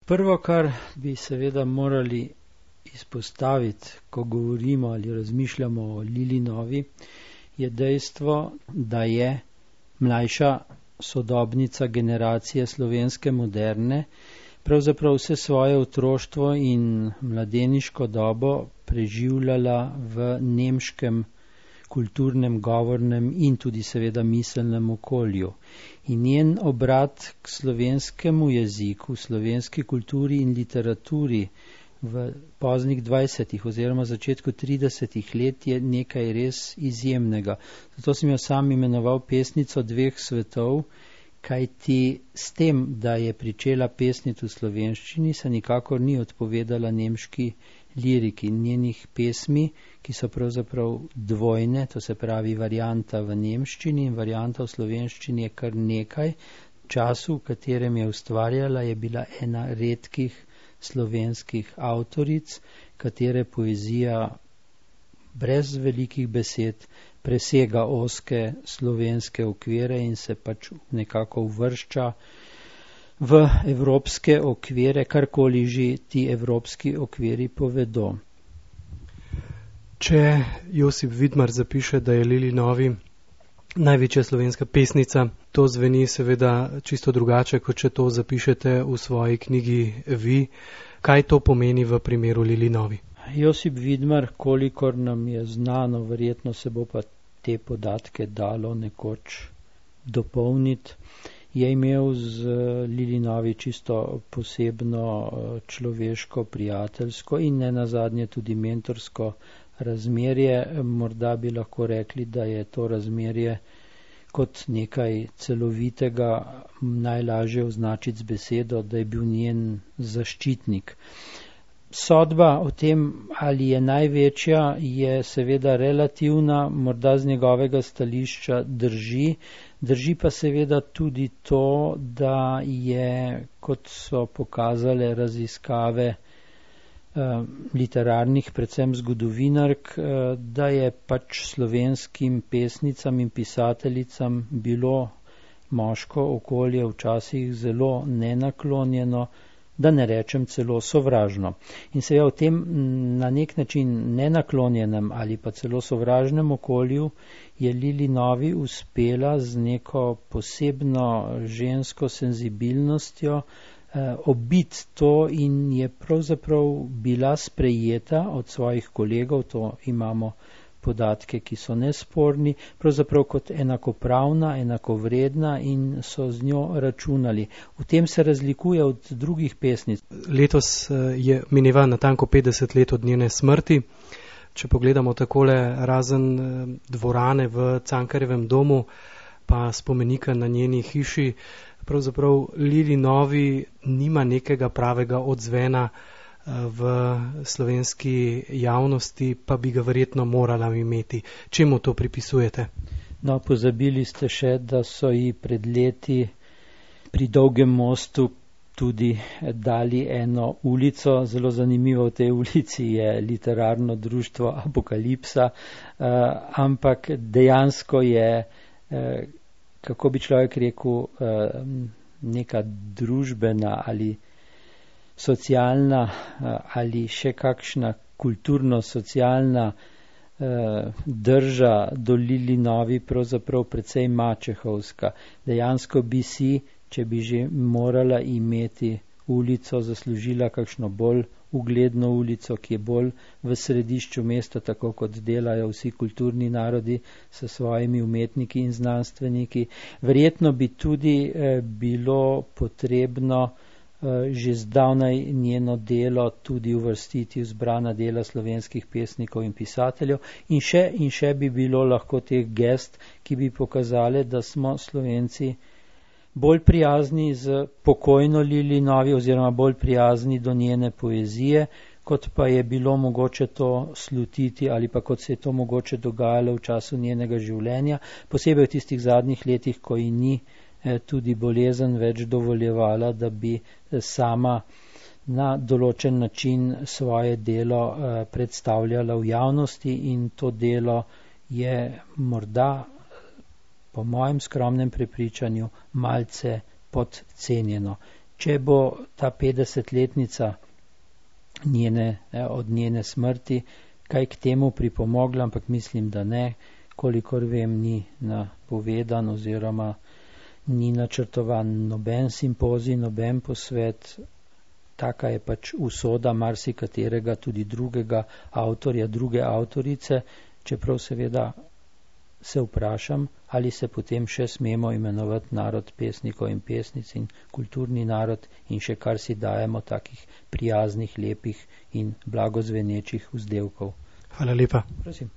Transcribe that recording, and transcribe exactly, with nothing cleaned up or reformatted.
Prvo, kar bi seveda morali izpostaviti, ko govorimo ali razmišljamo o Lili Novi, je dejstvo, da je mlajša sodobnica generacije slovenske moderne pravzaprav vse svoje otroštvo in mladeniško dobo preživljala v nemškem kulturnem, govornem in tudi seveda miselnem okolju. In njen obrat k slovenskemu jeziku, slovenski kulturi in literaturi v poznih dvajsetih oziroma začetku tridesetih let je nekaj res izjemnega. Zato sem jo sam imenoval pesnico dveh svetov, kajti s tem, da je pričela pesniti v slovenščini, se nikakor ni odpovedala nemški liriki njenih pesmi, ki so pravzaprav dvojne, to se pravi varianta v nemščini in varianta v slovenščini je kar nekaj. Času, v katerem je ustvarjala, je bila ena redkih slovenskih avtoric, katere poezija brez velikih besed presega ozke slovenske okvire in se pač nekako uvršča v evropske okvire, karkoli že ti evropski okviri povedo. Če Josip Vidmar zapiše, da je Lili Novi največja slovenska pesnica, to zveni seveda čisto drugače, kot če to zapišete v svoji knjigi vi. Kaj to pomeni v primeru Lili Novi? Josip Vidmar, kolikor nam je znano, verjetno se bo pa te podatke dalo nekoč dopolniti, je imel z Lili Novi čisto posebno človeško, prijateljsko in ne nazadnje tudi mentorsko razmerje. Morda bi lahko rekli, da je to razmerje kot nekaj celovitega najlažje označiti z besedo, da je bil njen zaščitnik. Sodba o tem, ali je največja, je seveda relativna, morda z njegovega stališča drži. Drži pa seveda tudi to, da je, kot so pokazale raziskave eh, literarnih, predvsem zgodovinark, eh, da je pač slovenskim pesnicam in pisateljicam bilo moško okolje včasih zelo nenaklonjeno, da ne rečem celo sovražno. In seveda v tem na nek način nenaklonjenem ali pa celo sovražnem okolju je Lili Novi uspela z neko posebno žensko senzibilnostjo eh, obiti to in je pravzaprav bila sprejeta od svojih kolegov, to imamo podatke, ki so nesporni, pravzaprav kot enakopravna, enakovredna in so z njo računali. V tem se razlikuje od drugih pesnic. Letos je mineva natanko petdeset let od njene smrti. Če pogledamo takole, razen dvorane v Cankarjevem domu, pa spomenika na njeni hiši, pravzaprav Lili Novi nima nekega pravega odzvena v slovenski javnosti, pa bi ga verjetno morala imeti. Čemu to pripisujete? No, pozabili ste še, da so ji pred leti pri Dolgem mostu tudi dali eno ulico. Zelo zanimivo v tej ulici je literarno društvo Apokalipsa, uh, ampak dejansko je, uh, kako bi človek rekel, uh, neka družbena ali socialna ali še kakšna kulturno-socialna eh, drža do Lili Novi pravzaprav precej mačehovska. Dejansko bi si, če bi že morala imeti ulico, zaslužila kakšno bolj ugledno ulico, ki je bolj v središču mesta, tako kot delajo vsi kulturni narodi s svojimi umetniki in znanstveniki. Verjetno bi tudi eh, bilo potrebno že zdavnaj njeno delo tudi uvrstiti v zbrana dela slovenskih pesnikov in pisateljev in še in še bi bilo lahko teh gest, ki bi pokazali, da smo Slovenci bolj prijazni z pokojno Lili Novi oziroma bolj prijazni do njene poezije, kot pa je bilo mogoče to slutiti ali pa kot se je to mogoče dogajalo v času njenega življenja, posebej v tistih zadnjih letih, ko ji ni tudi bolezen več dovoljevala, da bi sama na določen način svoje delo predstavljala v javnosti in to delo je morda, po mojem skromnem prepričanju, malce podcenjeno. če bo ta petdesetletnica njene, od njene smrti kaj k temu pripomogla, ampak mislim, da ne, kolikor vem, ni napovedan oziroma ni načrtovan noben simpozij, noben posvet. Taka je pač usoda marsikaterega tudi drugega avtorja, druge avtorice, čeprav seveda se vprašam, ali se potem še smemo imenovati narod pesnikov in pesnic in kulturni narod in še kar si dajemo takih prijaznih, lepih in blagozvenečih vzdevkov. Hvala lepa. Prosim.